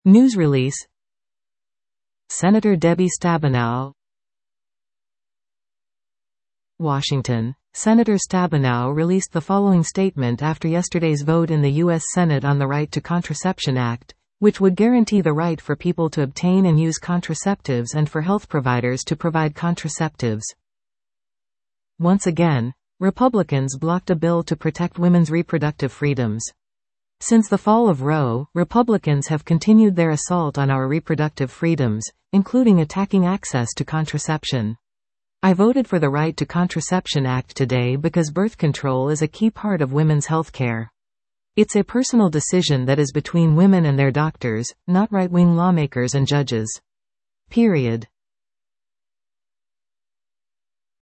News release. Senator Debbie Stabenow. Washington. Senator Stabenow released the following statement after yesterday's vote in the U.S. Senate on the Right to Contraception Act, which would guarantee the right for people to obtain and use contraceptives and for health providers to provide contraceptives. Once again, Republicans blocked a bill to protect women's reproductive freedoms. Since the fall of Roe, Republicans have continued their assault on our reproductive freedoms, including attacking access to contraception. I voted for the Right to Contraception Act today because birth control is a key part of women's health care. It's a personal decision that is between women and their doctors, not right-wing lawmakers and judges. Period.